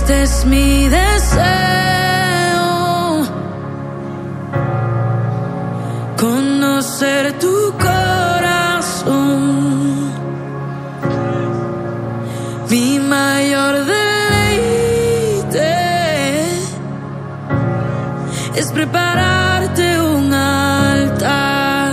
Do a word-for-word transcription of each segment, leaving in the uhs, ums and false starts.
Este es mi deseo, conocer tu corazón. Mi mayor deleite es prepararte un altar.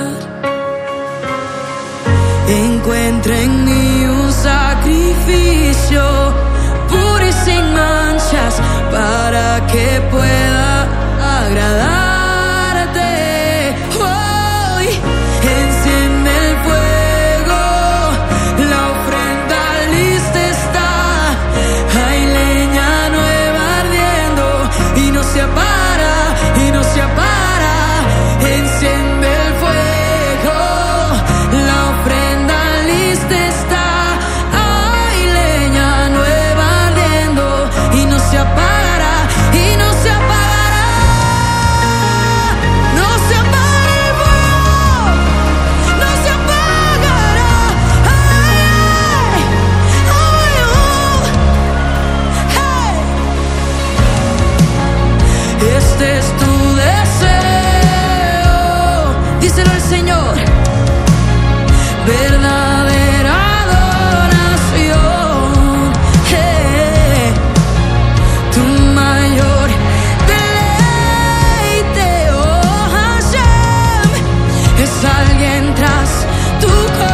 Encuentra en mí un sacrificio puro y sin manchas, para que pueda agradarte. Hoy enciende el fuego, la ofrenda lista está. Hay leña nueva ardiendo y no se para, y no se para. Enciende el fuego, la ofrenda lista está. Hay leña nueva ardiendo y no se apagará, y no se apagará, no se apagará el fuego, no se apagará. Ay, ay, oh, hey. Este es tu deseo, díselo al Señor. Verdadera adoración, hey. Tu mayor deleite, oh Hashem, es alguien tras tu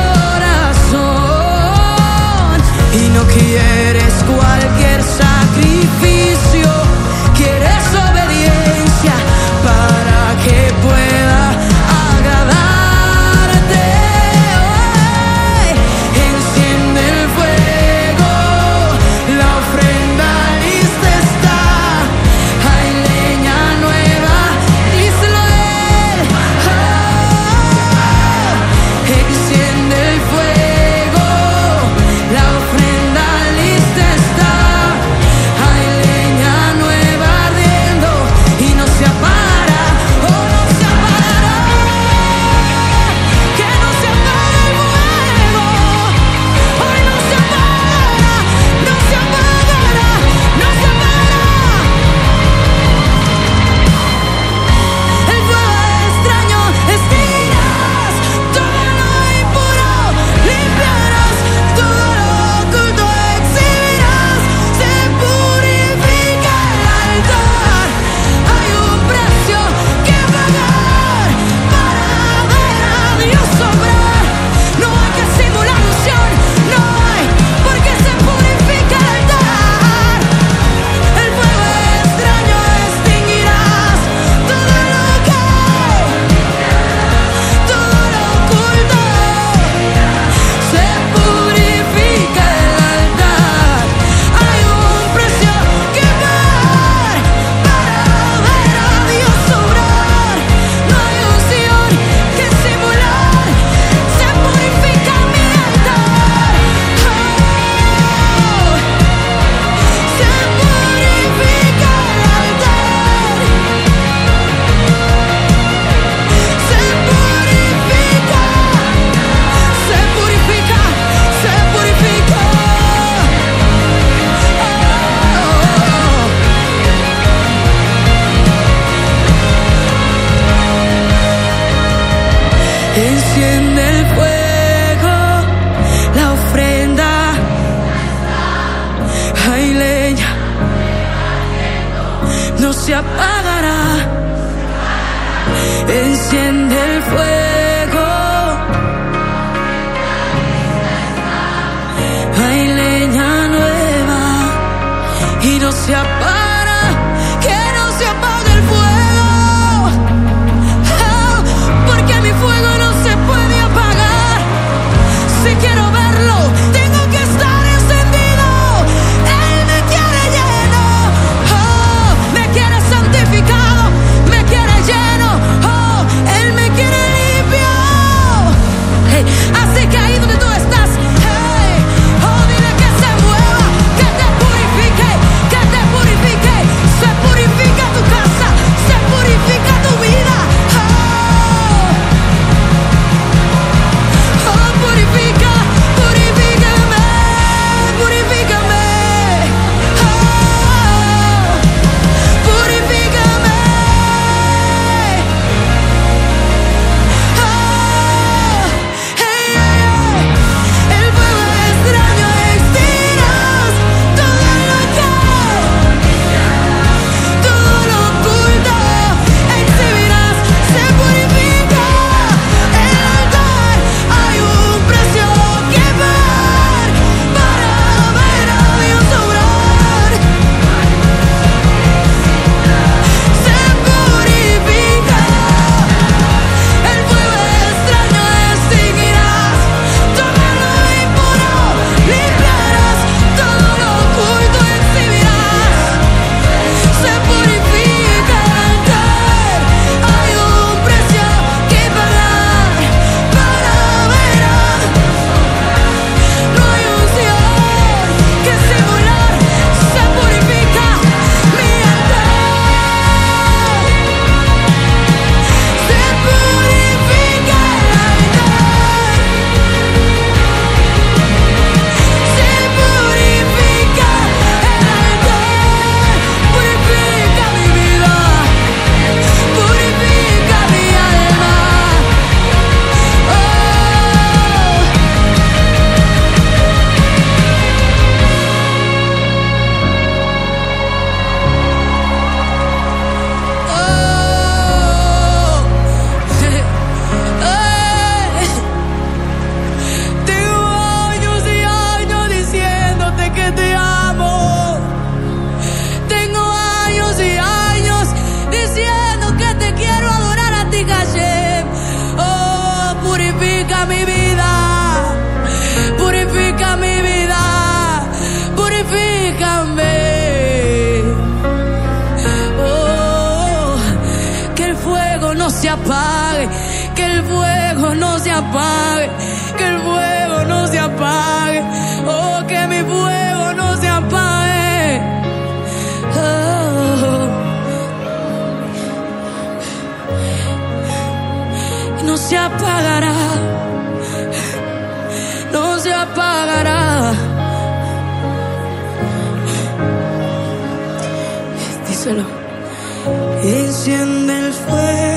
corazón. Y no quieres cualquier sacrificio, quieres obediencia para que pueda agradarte. Ay, enciende el fuego, la ofrenda lista está. Hay leña nueva, díselo a él. Oh, enciende el fuego, la ofrenda lista está. Hay leña nueva ardiendo y no se apagará, oh, no se apagará. Que no se apague el fuego, hoy no se apagará, no se apagará, no se apagará. El fuego extraño extinguirás, todo lo impuro limpiarás, todo lo oculto exhibirás. Se purifica el altar, hay un precio que pagar para ver a Dios obrar. No hay que simular unción, no hay, porque se purifica el altar. El fuego extraño extinguirás, todo lo que, todo lo oculto. Se purifica el altar, hay un precio que pagar para ver a Dios obrar. No hay unción que simular, se purifica mi altar. Oh, se purifica el altar, se purifica, se purifica, se purifica. Oh, enciende el fuego, la ofrenda. Hay leña, no se apagará. Enciende el fuego, hay leña nueva y no se apaga, que no se apague el fuego. Oh, porque mi fuego no se puede apagar. Si quiero verlo, tengo que estar encendido. Él me quiere lleno, oh, me quiere santificado, me quiere lleno, oh, Él me quiere limpio. Hey, así que ahí donde tú estás, hey, oh, dile que se mueva, que te purifique, que te purifique. apague, que el fuego no se apague, que el fuego no se apague, oh, que mi fuego no se apague. Oh. No se apagará, no se apagará. Díselo. Enciende el fuego.